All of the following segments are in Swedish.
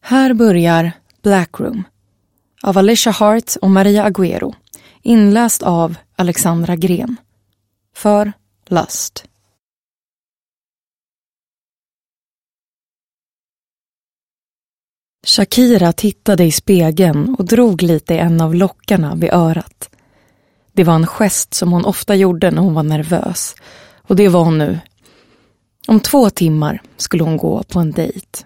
Här börjar Black Room av Alicia Hart och Maria Agüero, inläst av Alexandra Gren. För Lust. Shakira tittade i spegeln och drog lite i en av lockarna vid örat. Det var en gest som hon ofta gjorde när hon var nervös, och det var hon nu. Om 2 timmar skulle hon gå på en dejt.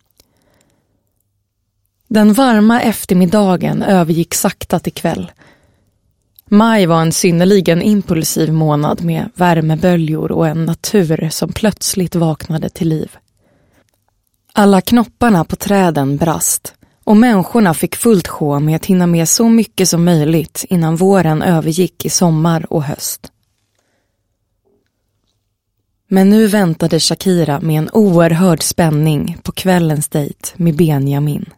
Den varma eftermiddagen övergick sakta till kväll. Maj var en synnerligen impulsiv månad med värmeböljor och en natur som plötsligt vaknade till liv. Alla knopparna på träden brast och människorna fick fullt sjå med att hinna med så mycket som möjligt innan våren övergick i sommar och höst. Men nu väntade Shakira med en oerhörd spänning på kvällens dejt med Benjamin.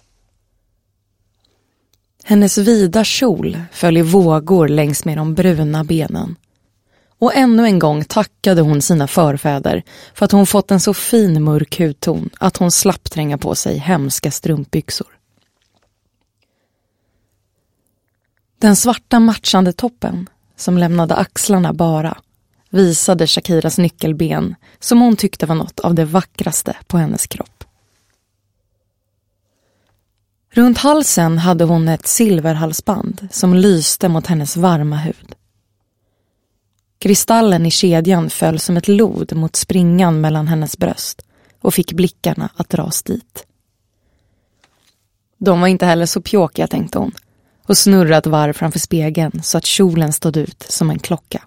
Hennes vida kjol föll i vågor längs med de bruna benen. Och ännu en gång tackade hon sina förfäder för att hon fått en så fin mörk hudton att hon slapp tränga på sig hemska strumpbyxor. Den svarta matchande toppen, som lämnade axlarna bara, visade Shakiras nyckelben som hon tyckte var något av det vackraste på hennes kropp. Runt halsen hade hon ett silverhalsband som lyste mot hennes varma hud. Kristallen i kedjan föll som ett lod mot springan mellan hennes bröst och fick blickarna att dras dit. De var inte heller så pjåkiga, tänkte hon, och snurrade ett varv framför spegeln så att kjolen stod ut som en klocka.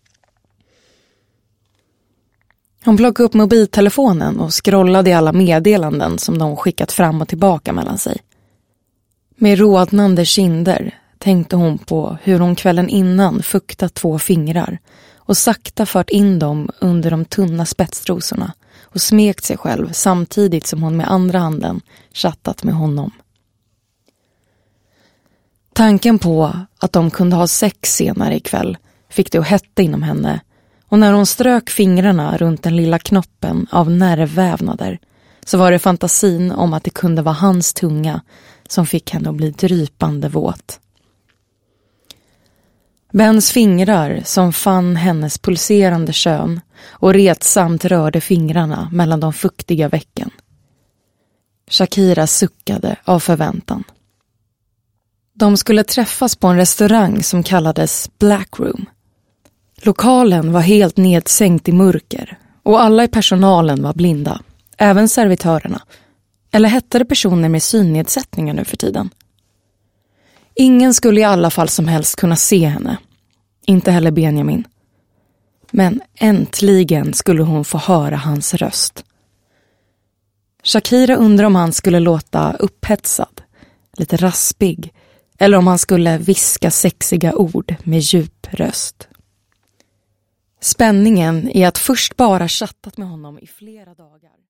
Hon plockade upp mobiltelefonen och scrollade i alla meddelanden som de skickat fram och tillbaka mellan sig. Med rodnande kinder tänkte hon på hur hon kvällen innan fuktat 2 fingrar och sakta fört in dem under de tunna spetstrosorna och smekt sig själv samtidigt som hon med andra handen chattat med honom. Tanken på att de kunde ha sex senare ikväll fick det att hetta inom henne, och när hon strök fingrarna runt den lilla knoppen av nervvävnader så var det fantasin om att det kunde vara hans tunga som fick henne att bli drypande våt. Bens fingrar som fann hennes pulserande kön och retsamt rörde fingrarna mellan de fuktiga vecken. Shakira suckade av förväntan. De skulle träffas på en restaurang som kallades Black Room. Lokalen var helt nedsänkt i mörker och alla i personalen var blinda, även servitörerna. Eller hette det personer med synnedsättningar nu för tiden? Ingen skulle i alla fall som helst kunna se henne. Inte heller Benjamin. Men äntligen skulle hon få höra hans röst. Shakira undrade om han skulle låta upphetsad, lite raspig, eller om han skulle viska sexiga ord med djup röst. Spänningen i att först bara chattat med honom i flera dagar